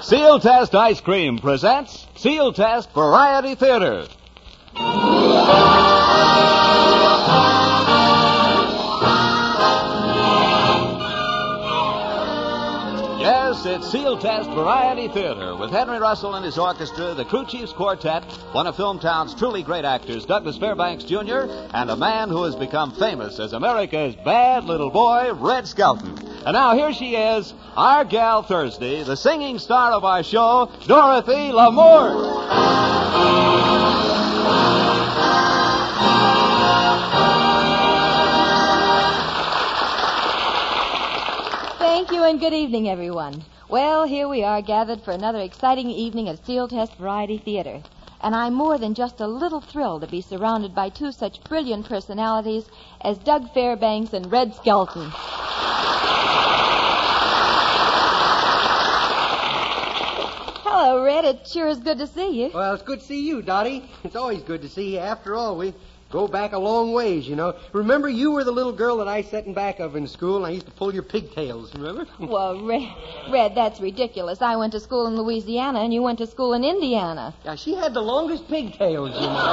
Seal Test Ice Cream presents Seal Test Variety Theater. Yes, it's Seal Test Variety Theater with Henry Russell and his orchestra, the Crew Chiefs Quartet, one of Filmtown's truly great actors, Douglas Fairbanks, Jr., and a man who has become famous as America's bad little boy, Red Skelton. And now here she is, our gal Thursday, the singing star of our show, Dorothy Lamour. Thank you and good evening, everyone. Well, here we are gathered for another exciting evening at Seal Test Variety Theater. And I'm more than just a little thrilled to be surrounded by two such brilliant personalities as Doug Fairbanks and Red Skelton. Hello, Red. It sure is good to see you. Well, it's good to see you, Dottie. It's always good to see you. After all, we go back a long ways, you know. Remember, you were the little girl that I sat in back of in school, and I used to pull your pigtails, remember? Well, Red, that's ridiculous. I went to school in Louisiana, and you went to school in Indiana. Yeah, she had the longest pigtails, you know.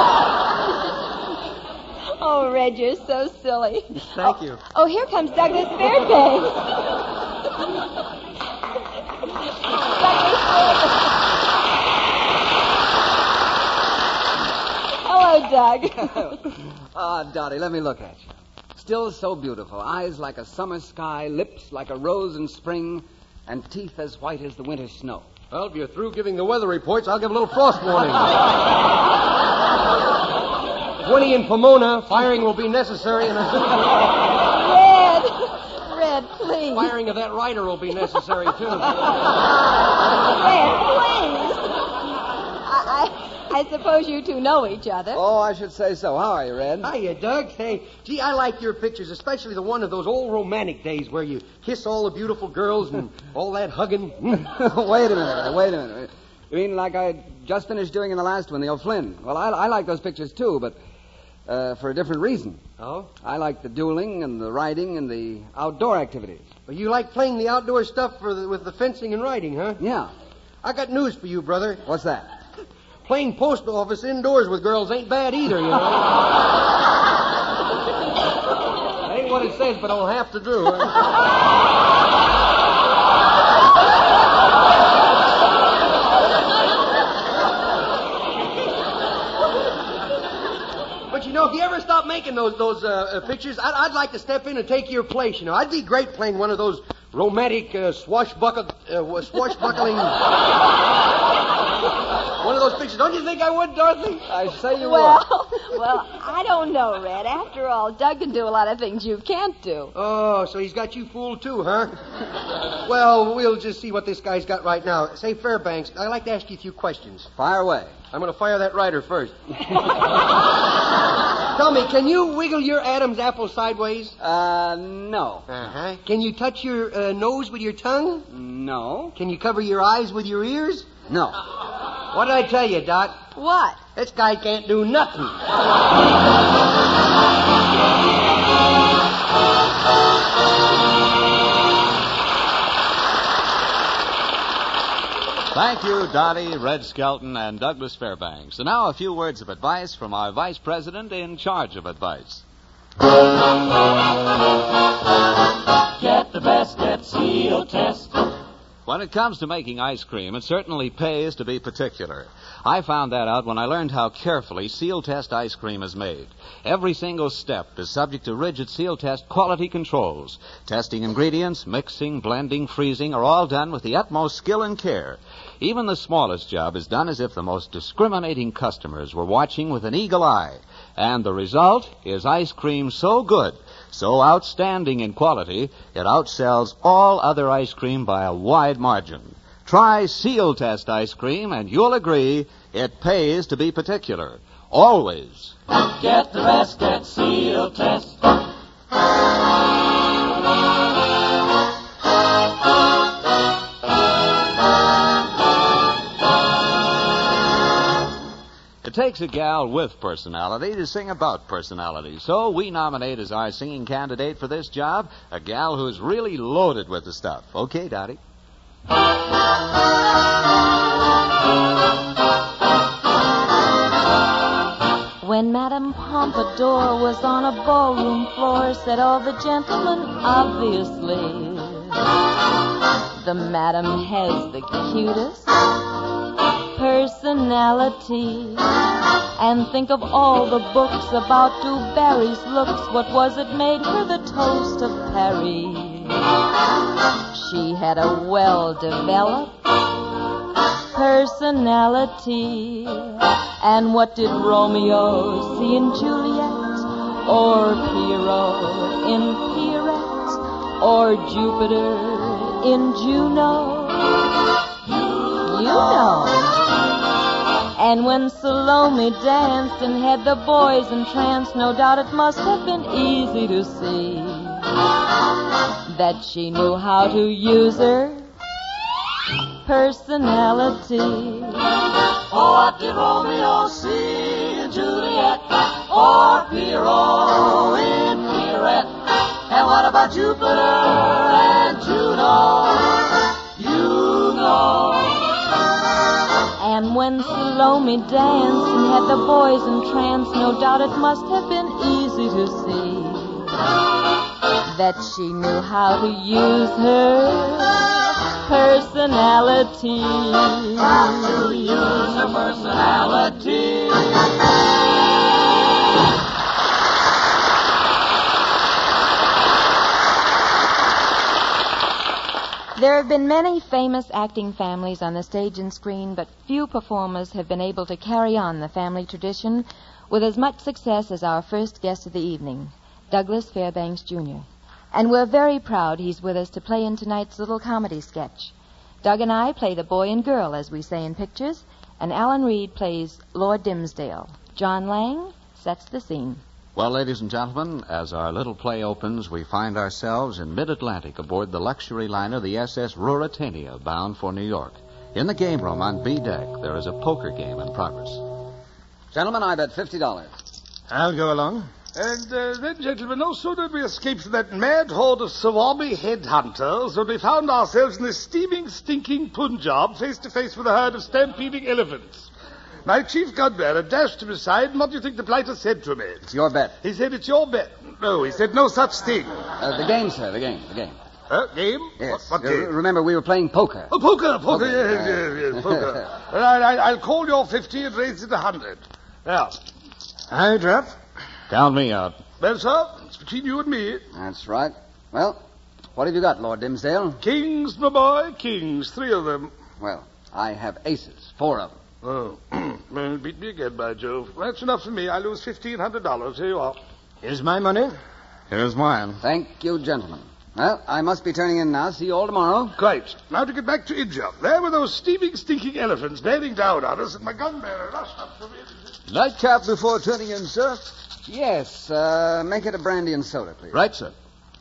Oh, Red, you're so silly. Thank you. Oh, here comes Douglas Fairbanks. Hello, Doug. Dottie, let me look at you. Still so beautiful. Eyes like a summer sky, lips like a rose in spring, and teeth as white as the winter snow. Well, if you're through giving the weather reports, I'll give a little frost warning. 20 in Pomona. Firing will be necessary in a... Red, please. Firing of that rider will be necessary, too. Red, please. I suppose you two know each other. Oh, I should say so. How are you, Red? Hiya, Doug. Hey, gee, I like your pictures, especially the one of those old romantic days where you kiss all the beautiful girls and all that hugging. Wait a minute. You mean like I just finished doing in the last one, the O'Flynn? Well, I like those pictures, too, but for a different reason. Oh? I like the dueling and the riding and the outdoor activities. Well, you like playing the outdoor stuff with the fencing and riding, huh? Yeah. I got news for you, brother. What's that? Playing post office indoors with girls ain't bad either, you know. That ain't what it says, but I'll have to do. But, you know, if you ever stop making those pictures, I'd like to step in and take your place, you know. I'd be great playing one of those romantic swashbuckling... One of those pictures. Don't you think I would, Dorothy? I say you Well, I don't know, Red. After all, Doug can do a lot of things you can't do. Oh, so he's got you fooled too, huh? Well, we'll just see what this guy's got right now. Say, Fairbanks, I'd like to ask you a few questions. Fire away. I'm going to fire that rider first. Tell me, can you wiggle your Adam's apple sideways? No. Uh-huh. Can you touch your nose with your tongue? No. Can you cover your eyes with your ears? No. What did I tell you, Doc? What? This guy can't do nothing. Thank you, Dottie, Red Skelton, and Douglas Fairbanks. And now a few words of advice from our Vice President in charge of advice. Get the best at Seal Test. When it comes to making ice cream, it certainly pays to be particular. I found that out when I learned how carefully Seal Test ice cream is made. Every single step is subject to rigid Seal Test quality controls. Testing ingredients, mixing, blending, freezing are all done with the utmost skill and care. Even the smallest job is done as if the most discriminating customers were watching with an eagle eye. And the result is ice cream so good, so outstanding in quality, it outsells all other ice cream by a wide margin. Try Seal Test ice cream, and you'll agree it pays to be particular. Always. Get the best at Seal Test. It takes a gal with personality to sing about personality. So we nominate as our singing candidate for this job a gal who's really loaded with the stuff. Okay, Dottie? When Madame Pompadour was on a ballroom floor, said all the gentlemen, obviously, the Madame has the cutest personality. And think of all the books about Du Barry's looks. What was it made her the toast of Paris? She had a well-developed personality. And what did Romeo see in Juliet? Or Pierrot in Pierrette? Or Jupiter in Juno? You know. And when Salome danced and had the boys entranced, no doubt it must have been easy to see that she knew how to use her personality. Oh, what did Romeo see in Juliet? Or Pierrot in Pierrette? And what about Jupiter and Juno? You know. And when Salome danced and had the boys entranced, no doubt it must have been easy to see that she knew how to use her personality. How to use her personality. There have been many famous acting families on the stage and screen, but few performers have been able to carry on the family tradition with as much success as our first guest of the evening, Douglas Fairbanks, Jr. And we're very proud he's with us to play in tonight's little comedy sketch. Doug and I play the boy and girl, as we say in pictures, and Alan Reed plays Lord Dimsdale. John Lang sets the scene. Well, ladies and gentlemen, as our little play opens, we find ourselves in mid-Atlantic aboard the luxury liner, the SS Ruritania, bound for New York. In the game room on B deck, there is a poker game in progress. Gentlemen, I bet $50. I'll go along. And then, gentlemen, no sooner did we escape from that mad horde of Swami headhunters than we found ourselves in the steaming, stinking Punjab, face to face with a herd of stampeding elephants. My chief gunbearer dashed to his side, and what do you think the blighter said to me? It's your bet. He said, it's your bet. No, he said no such thing. The game, sir, the game. Game? Yes. What game? Remember, we were playing poker. Oh, poker. Yes, poker. I'll call your 50 and raise it 100. Now. I drop. Count me out. Well, sir, it's between you and me. That's right. Well, what have you got, Lord Dimsdale? Kings, my boy, kings. 3 of them. Well, I have aces, 4 of them. Oh, well, beat me again, by Jove. That's enough for me. I lose $1,500. Here you are. Here's my money. Here's mine. Thank you, gentlemen. Well, I must be turning in now. See you all tomorrow. Quite. Now to get back to India. There were those steaming, stinking elephants bearing down on us, and my gunbearer rushed up to me. Nightcap before turning in, sir. Yes, make it a brandy and soda, please. Right, sir.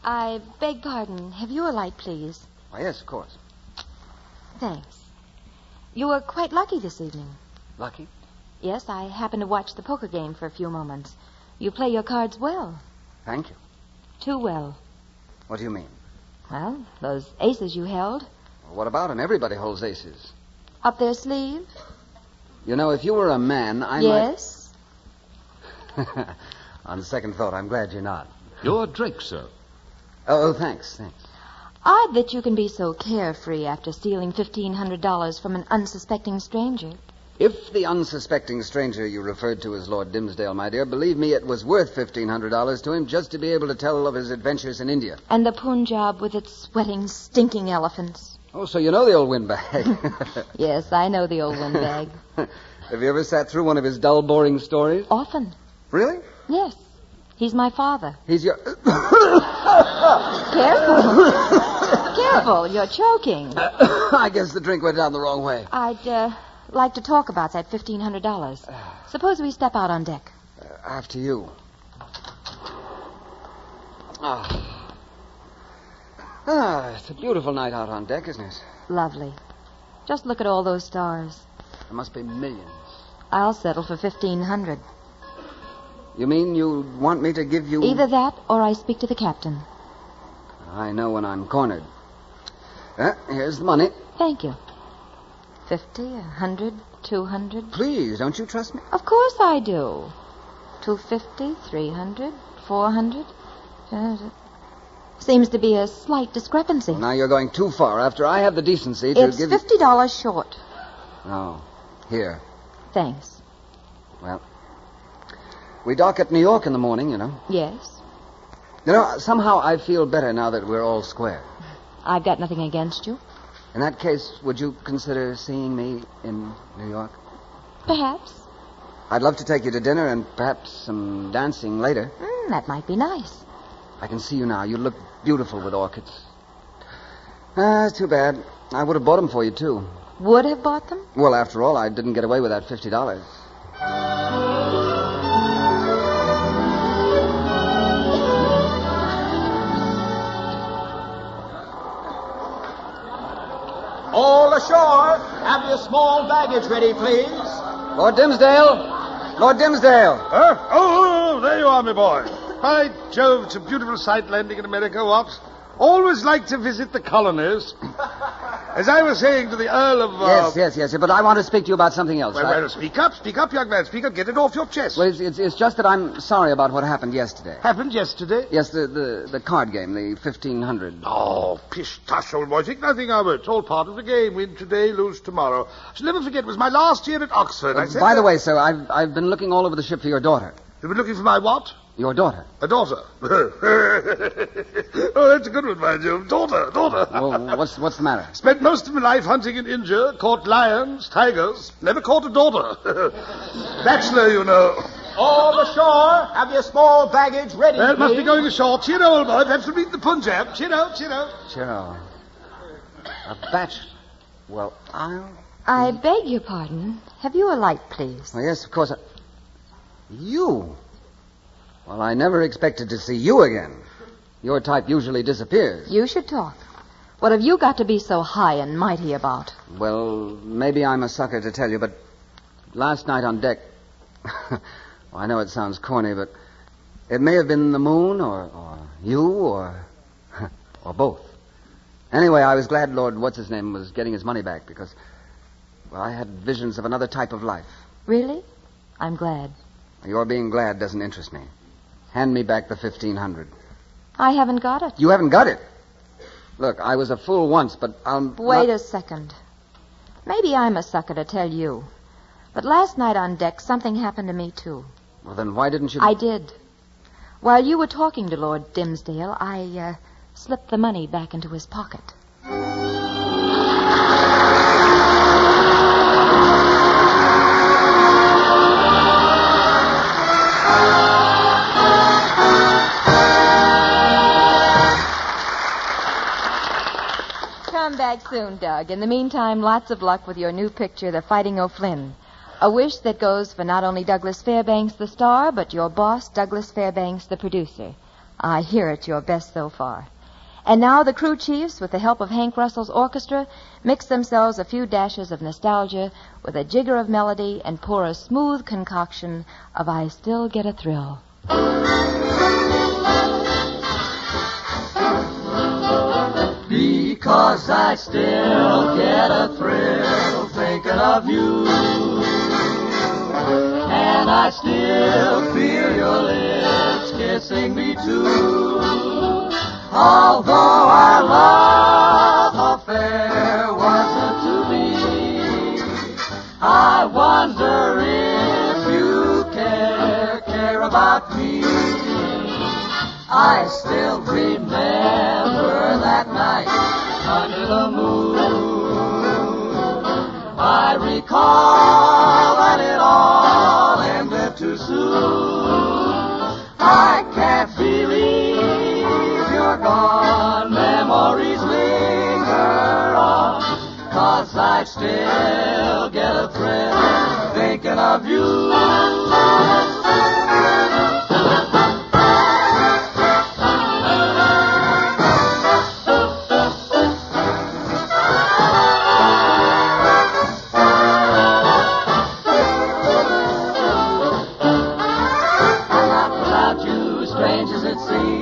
I beg pardon. Have you a light, please? Oh, yes, of course. Thanks. You were quite lucky this evening. Lucky? Yes, I happened to watch the poker game for a few moments. You play your cards well. Thank you. Too well. What do you mean? Well, those aces you held. Well, what about them? Everybody holds aces. Up their sleeve? You know, if you were a man, I Yes. might... On second thought, I'm glad you're not. Your drink, sir. Oh, thanks. Odd that you can be so carefree after stealing $1,500 from an unsuspecting stranger. If the unsuspecting stranger you referred to as Lord Dimsdale, my dear, believe me, it was worth $1,500 to him just to be able to tell of his adventures in India. And the Punjab with its sweating, stinking elephants. Oh, so you know the old windbag. Yes, I know the old windbag. Have you ever sat through one of his dull, boring stories? Often. Really? Yes. He's my father. He's your... Careful. Careful, you're choking. I guess the drink went down the wrong way. I'd like to talk about that $1,500. Suppose we step out on deck. After you. It's a beautiful night out on deck, isn't it? Lovely. Just look at all those stars. There must be millions. I'll settle for $1,500. You mean you want me to give you... Either that or I speak to the captain. I know when I'm cornered. Here's the money. Thank you. 50, 100, 200. Please, don't you trust me? Of course I do. 250, 300, 400. Seems to be a slight discrepancy. Now you're going too far. After I have the decency to It's give $50 short. Oh, here. Thanks. Well, we dock at New York in the morning, you know. Yes. You know, somehow I feel better now that we're all square. I've got nothing against you. In that case, would you consider seeing me in New York? Perhaps. I'd love to take you to dinner and perhaps some dancing later. That might be nice. I can see you now. You look beautiful with orchids. It's too bad. I would have bought them for you, too. Would have bought them? Well, after all, I didn't get away with that $50. All ashore. Have your small baggage ready, please. Lord Dimsdale! Lord Dimsdale! Huh? Oh, there you are, my boy. By Jove, it's a beautiful sight landing in America, what? Always like to visit the colonies. As I was saying to the Earl of... Yes, but I want to speak to you about something else. Well, speak up, young man, speak up. Get it off your chest. Well, it's just that I'm sorry about what happened yesterday. Happened yesterday? Yes, the card game, the 1500. Oh, pish tush, old boy. Think nothing of it. It's all part of the game. Win today, lose tomorrow. I shall never forget. It was my last year at Oxford. By the way, sir, I've been looking all over the ship for your daughter. You've been looking for my what? Your daughter. A daughter. Oh, that's a good one, by Jove. Daughter. Well, what's the matter? Spent most of my life hunting in India, caught lions, tigers, never caught a daughter. Bachelor, you know. All ashore. Have your small baggage ready, Well, must please. be going ashore. Cheer, old boy. Perhaps we'll meet the Punjab. Cheer out. Cheryl. A bachelor. Well, I beg your pardon. Have you a light, please? Well, yes, of course. You? Well, I never expected to see you again. Your type usually disappears. You should talk. What have you got to be so high and mighty about? Well, maybe I'm a sucker to tell you, but last night on deck... well, I know it sounds corny, but it may have been the moon or you or both. Anyway, I was glad Lord What's-His-Name was getting his money back because, well, I had visions of another type of life. Really? I'm glad. Your being glad doesn't interest me. Hand me back the 1500. I haven't got it. You haven't got it? Look, I was a fool once, but I'll... Wait a second. Maybe I'm a sucker to tell you. But last night on deck, something happened to me, too. Well, then why didn't you... I did. While you were talking to Lord Dimsdale, I slipped the money back into his pocket. Come back soon, Doug. In the meantime, lots of luck with your new picture, The Fighting O'Flynn. A wish that goes for not only Douglas Fairbanks, the star, but your boss, Douglas Fairbanks, the producer. I hear it's your best so far. And now the crew chiefs, with the help of Hank Russell's orchestra, mix themselves a few dashes of nostalgia with a jigger of melody and pour a smooth concoction of I Still Get a Thrill. Because I still get a thrill thinking of you. And I still feel your lips kissing me too. Although our love affair wasn't to be, I wonder if you care about me. I still remember that night under the moon. I recall that it all ended too soon. I can't believe you're gone. Memories linger on, 'cause I still get a thrill thinking of you.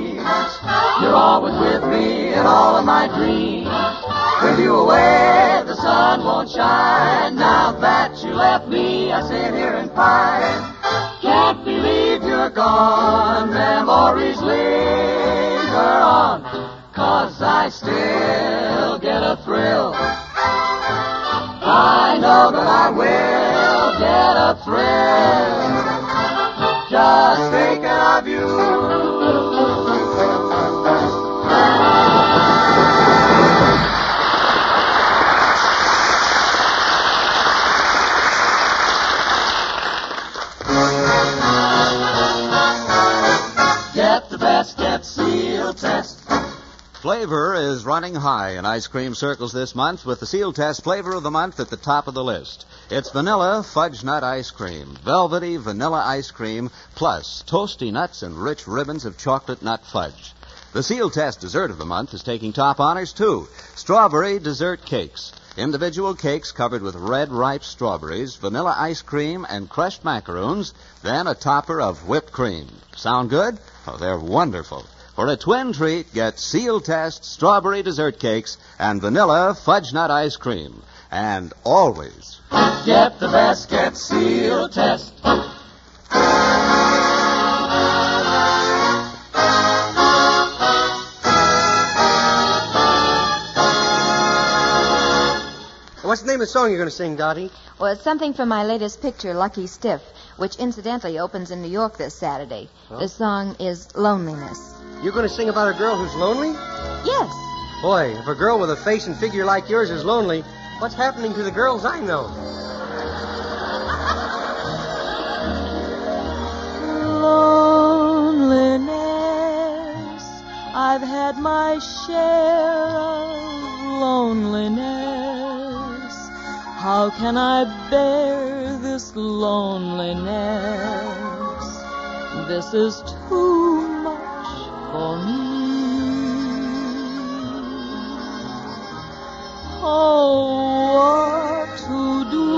You're always with me in all of my dreams. With you away, the won't shine. Now that you left me, I sit here and pine. Can't believe you're gone. Memories linger on, 'cause I still get a thrill. I know that I will get a thrill just thinking of you. Get the best, get Seal Test. Flavor is running high in ice cream circles this month with the Seal Test Flavor of the Month at the top of the list. It's vanilla fudge nut ice cream, velvety vanilla ice cream, plus toasty nuts and rich ribbons of chocolate nut fudge. The Seal Test Dessert of the Month is taking top honors, too. Strawberry dessert cakes. Individual cakes covered with red ripe strawberries, vanilla ice cream, and crushed macaroons, then a topper of whipped cream. Sound good? Oh, they're wonderful. For a twin treat, get Seal Test strawberry dessert cakes and vanilla fudge nut ice cream. And always get the best, get Seal Test. What's the name of the song you're going to sing, Dottie? Well, it's something from my latest picture, Lucky Stiff, which incidentally opens in New York this Saturday. Huh? The song is Loneliness. You're going to sing about a girl who's lonely? Yes. Boy, if a girl with a face and figure like yours is lonely, what's happening to the girls I know? Loneliness, I've had my share of loneliness. How can I bear this loneliness? This is too much for me. Oh, what to do?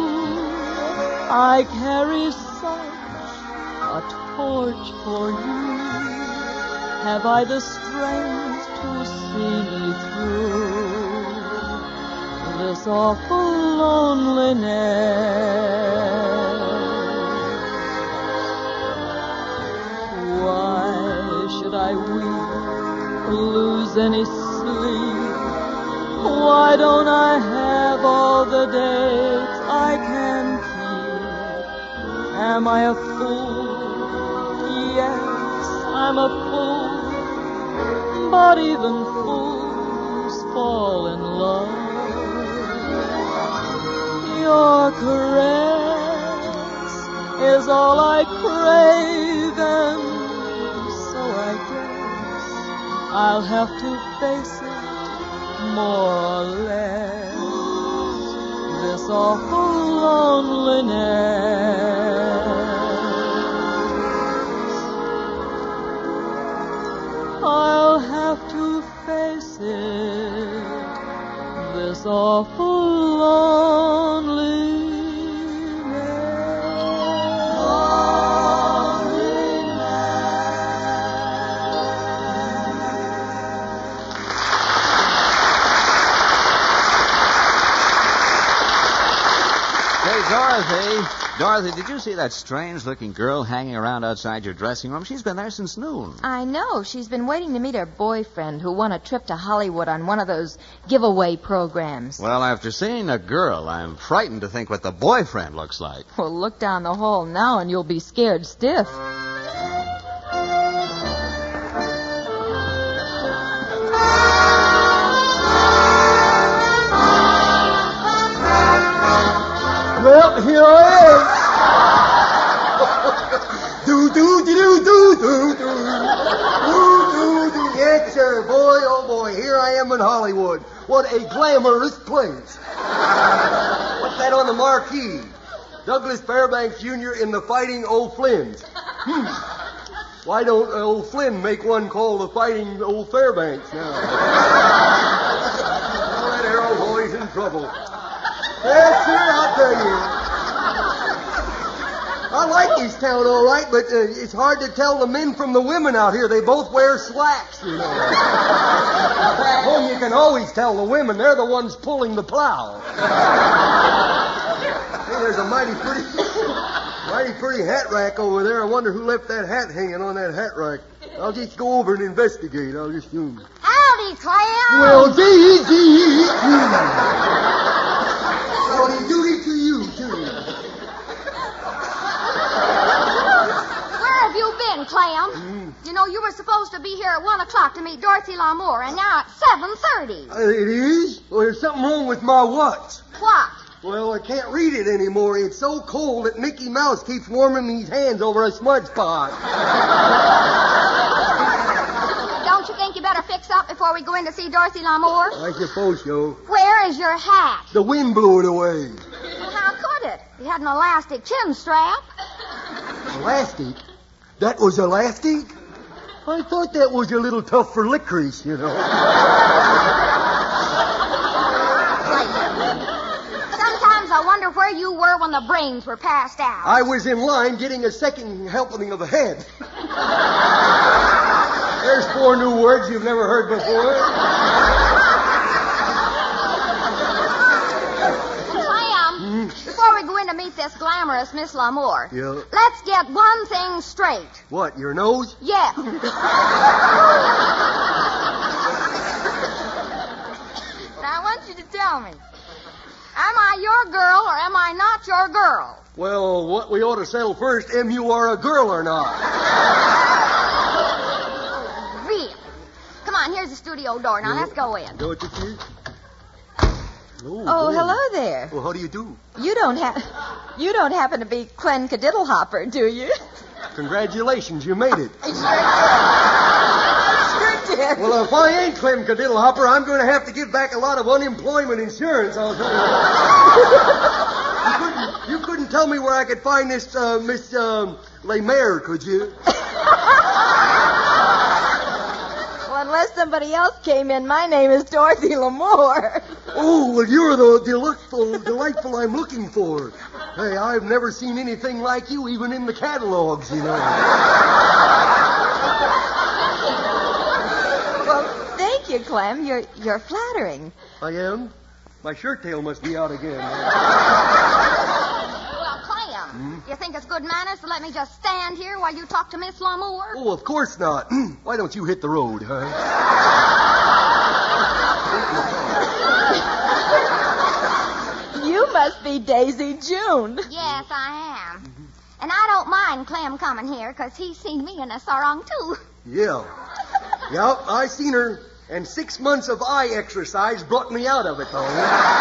I carry such a torch for you. Have I the strength to see through this awful loneliness? Why should I weep, lose any sleep? Why don't I have all the dates I can keep? Am I a fool? Yes, I'm a fool. But even fools fall in love. Your caress is all I crave, and so I guess I'll have to face it more or less. This awful loneliness. I'll have to face it, this awful loneliness. Hey, Dorothy, did you see that strange-looking girl hanging around outside your dressing room? She's been there since noon. I know. She's been waiting to meet her boyfriend who won a trip to Hollywood on one of those giveaway programs. Well, after seeing the girl, I'm frightened to think what the boyfriend looks like. Well, look down the hall now and you'll be scared stiff. Well, here I am. Do. Yes, sir. Boy, oh boy, here I am in Hollywood. What a glamorous place. What's that on the marquee? Douglas Fairbanks Jr. in the Fighting Old Flynns. Why don't old Flynn make one called the Fighting Old Fairbanks now? Oh, that arrow boy's in trouble. Yes, sir, I'll tell you. I like this town all right, but it's hard to tell the men from the women out here. They both wear slacks, you know. Back home, you can always tell the women. They're the ones pulling the plow. Hey, there's a mighty pretty hat rack over there. I wonder who left that hat hanging on that hat rack. I'll just go over and investigate. I'll just assume. Howdy, Clem. Well, gee. Howdy doody to you, too. Where have you been, Clem? You know, you were supposed to be here at 1 o'clock to meet Dorothy Lamour, and now it's 7:30. It is? Well, there's something wrong with my watch. What? Well, I can't read it anymore. It's so cold that Mickey Mouse keeps warming his hands over a smudge pot. Don't you think you better fix up before we go in to see Dorothy Lamour? I suppose so. Where is your hat? The wind blew it away. Well, how could it? You had an elastic chin strap. Elastic? That was elastic? I thought that was a little tough for licorice, you know. Sometimes I wonder where you were when the brains were passed out. I was in line getting a second helping of a head. There's 4 new words you've never heard before. Clem, before we go in to meet this glamorous Miss Lamour, Yeah. let's get one thing straight. What, your nose? Yeah. Now, I want you to tell me, am I your girl or am I not your girl? Well, what we ought to settle first, you are a girl or not? Really? Come on, here's the studio door. Now, let's go in. Go it, you Oh, hello there. Well, how do you do? You don't happen to be Clem Cadiddlehopper, do you? Congratulations, you made it. I sure did. Well, if I ain't Clem Cadiddlehopper, I'm going to have to give back a lot of unemployment insurance, I'll tell you. You couldn't tell me where I could find this, Miss, Lemaire, could you? Well, unless somebody else came in, my name is Dorothy Lamour. Oh, well, you're the delightful I'm looking for. Hey, I've never seen anything like you, even in the catalogs, you know. Well, thank you, Clem. You're flattering. I am? My shirt tail must be out again. Well, Clem, you think it's good manners to let me just stand here while you talk to Miss Lamour? Oh, of course not. Why don't you hit the road, huh? You must be Daisy June. Yes, I am. And I don't mind Clem coming here, because he's seen me in a sarong, too. Yeah. Yep, I seen her. And 6 months of eye exercise brought me out of it, though.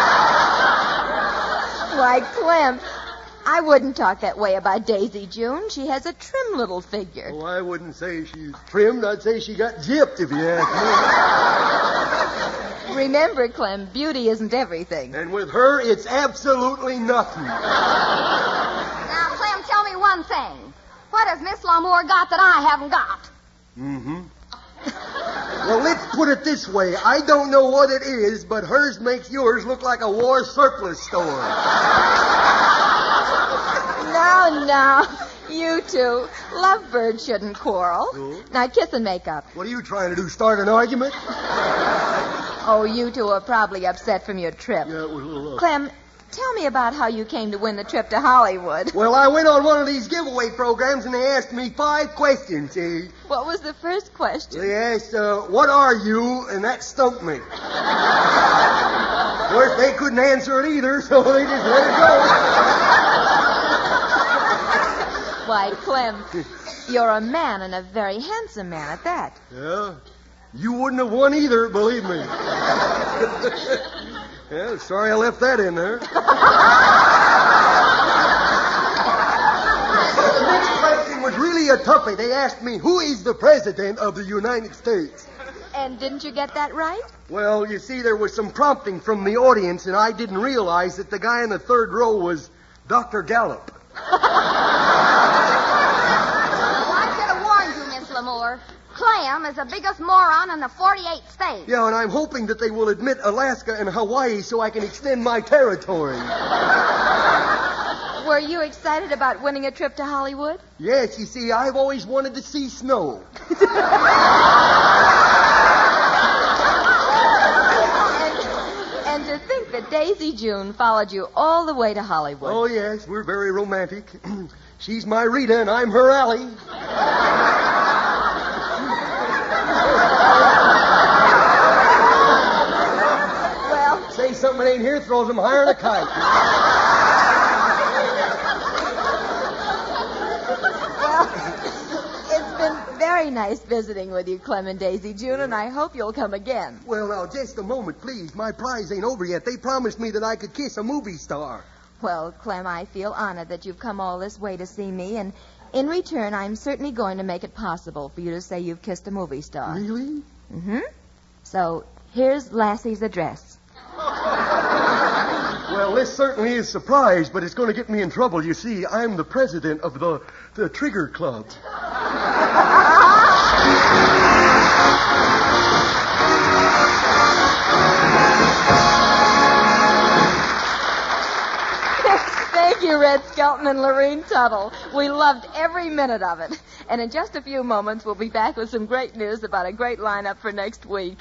Why, Clem, I wouldn't talk that way about Daisy June. She has a trim little figure. Oh, I wouldn't say she's trimmed. I'd say she got gypped, if you ask me. Remember, Clem, beauty isn't everything. And with her, it's absolutely nothing. Now, Clem, tell me one thing. What has Miss Lamour got that I haven't got? Well, let's put it this way. I don't know what it is, but hers makes yours look like a war surplus store. Now, you two. Lovebirds shouldn't quarrel. No. Now, kiss and make up. What are you trying to do, start an argument? Oh, you two are probably upset from your trip. Yeah, it was a little... Clem, tell me about how you came to win the trip to Hollywood. Well, I went on one of these giveaway programs, and they asked me 5 questions, see? What was the first question? They asked, what are you? And that stumped me. Of course, they couldn't answer it either, so they just let it go. Why, Clem, you're a man, and a very handsome man at that. Yeah? You wouldn't have won either, believe me. Yeah, sorry I left that in there. The next question was really a toughie. They asked me, who is the president of the United States? And didn't you get that right? Well, you see, there was some prompting from the audience, and I didn't realize that the guy in the 3rd row was Dr. Gallup. I should have warned you, Miss Lamour. Clem is the biggest moron in the 48 states. Yeah, and I'm hoping that they will admit Alaska and Hawaii so I can extend my territory. Were you excited about winning a trip to Hollywood? Yes, you see, I've always wanted to see snow. June followed you all the way to Hollywood. Oh, yes, we're very romantic. She's my Rita, and I'm her Allie. Well... Say something ain't here, throws them higher than a kite. It's been very nice visiting with you, Clem and Daisy June, and I hope you'll come again. Well, now, just a moment, please. My prize ain't over yet. They promised me that I could kiss a movie star. Well, Clem, I feel honored that you've come all this way to see me, and in return, I'm certainly going to make it possible for you to say you've kissed a movie star. Really? Mm-hmm. So, here's Lassie's address. Well, this certainly is a surprise, but it's going to get me in trouble. You see, I'm the president of the Trigger Club. Thank you, Red Skelton and Lorene Tuttle. We loved every minute of it. And in just a few moments, we'll be back with some great news about a great lineup for next week.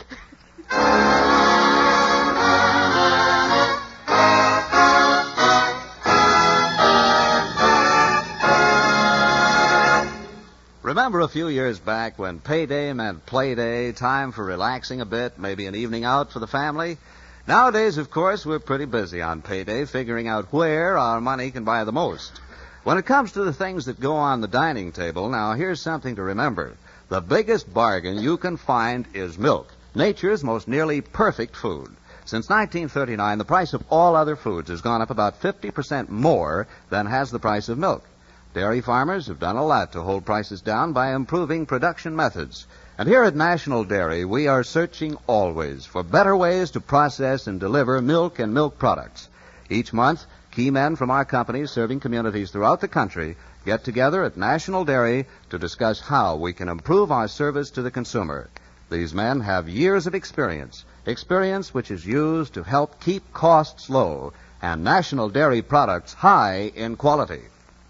Remember a few years back when payday meant play day, time for relaxing a bit, maybe an evening out for the family? Nowadays, of course, we're pretty busy on payday figuring out where our money can buy the most. When it comes to the things that go on the dining table, now here's something to remember. The biggest bargain you can find is milk, nature's most nearly perfect food. Since 1939, the price of all other foods has gone up about 50% more than has the price of milk. Dairy farmers have done a lot to hold prices down by improving production methods. And here at National Dairy, we are searching always for better ways to process and deliver milk and milk products. Each month, key men from our companies serving communities throughout the country get together at National Dairy to discuss how we can improve our service to the consumer. These men have years of experience which is used to help keep costs low and National Dairy products high in quality.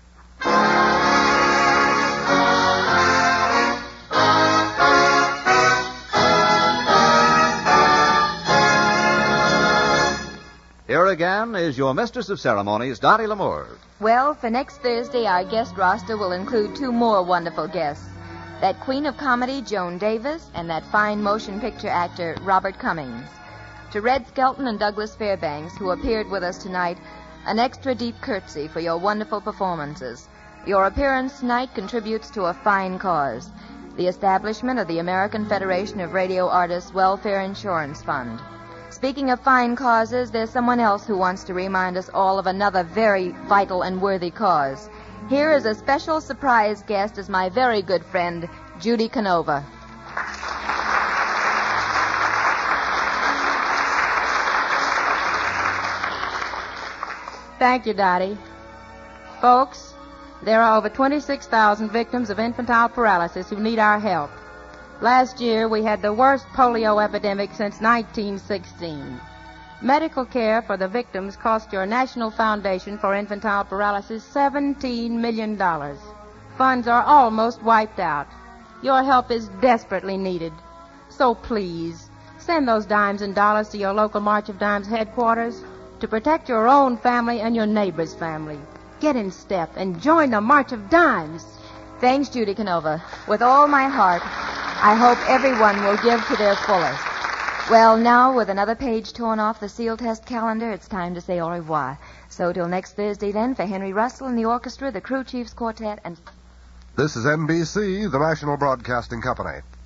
Here again is your mistress of ceremonies, Dottie L'Amour. Well, for next Thursday, our guest roster will include two more wonderful guests. That queen of comedy, Joan Davis, and that fine motion picture actor, Robert Cummings. To Red Skelton and Douglas Fairbanks, who appeared with us tonight, an extra deep curtsy for your wonderful performances. Your appearance tonight contributes to a fine cause, the establishment of the American Federation of Radio Artists Welfare Insurance Fund. Speaking of fine causes, there's someone else who wants to remind us all of another very vital and worthy cause. Here is a special surprise guest as my very good friend, Judy Canova. Thank you, Dottie. Folks, there are over 26,000 victims of infantile paralysis who need our help. Last year, we had the worst polio epidemic since 1916. Medical care for the victims cost your National Foundation for Infantile Paralysis $17 million. Funds are almost wiped out. Your help is desperately needed. So please, send those dimes and dollars to your local March of Dimes headquarters to protect your own family and your neighbor's family. Get in step and join the March of Dimes. Thanks, Judy Canova. With all my heart, I hope everyone will give to their fullest. Well, now, with another page torn off the Seal Test calendar, it's time to say au revoir. So till next Thursday, then, for Henry Russell and the orchestra, the Crew Chiefs Quartet, and... This is NBC, the National Broadcasting Company.